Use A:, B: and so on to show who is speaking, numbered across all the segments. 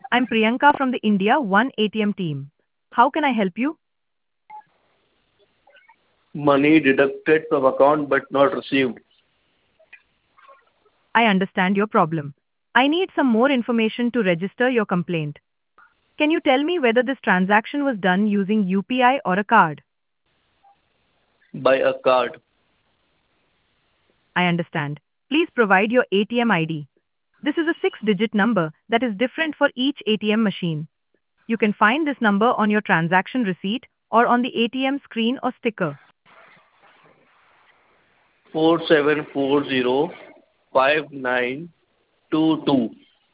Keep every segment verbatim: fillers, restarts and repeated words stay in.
A: I'm Priyanka from the India One A T M team. How can I help you?
B: Money deducted from account but not received.
A: I understand your problem. I need some more information to register your complaint. Can you tell me whether this transaction was done using U P I or a card?
B: By a card.
A: I understand. Please provide your A T M I D. This is a six-digit number that is different for each A T M machine. You can find this number on your transaction receipt or on the A T M screen or sticker.
B: Four seven four zero five nine two two.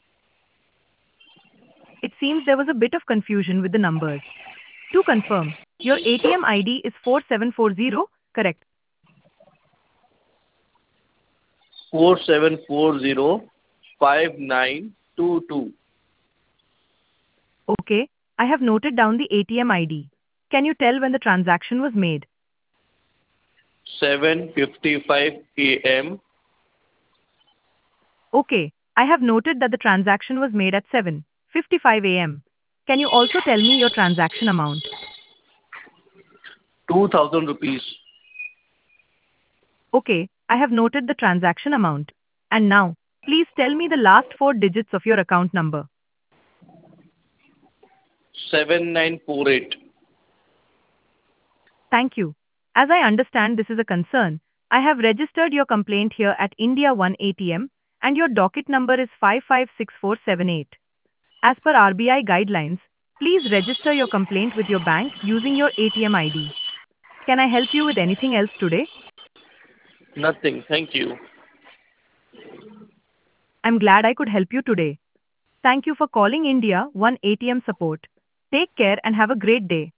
A: It seems there was a bit of confusion with the numbers. To confirm, your A T M I D is four seven four zero, correct?
B: Four seven four zero five nine two two.
A: Okay, I have noted down the A T M I D. Can you tell when the transaction was made?
B: Seven fifty five AM.
A: Okay, I have noted that the transaction was made at seven fifty-five a m. Can you also tell me your transaction amount?
B: Two thousand rupees.
A: Okay, I have noted the transaction amount. And now, please tell me the last four digits of your account number.
B: Seven nine four eight.
A: Thank you. As I understand this is a concern, I have registered your complaint here at India One A T M, and your docket number is five five six four seven eight. As per R B I guidelines, please register your complaint with your bank using your A T M I D. Can I help you with anything else today?
B: Nothing. Thank you.
A: I'm glad I could help you today. Thank you for calling India One A T M support. Take care and have a great day.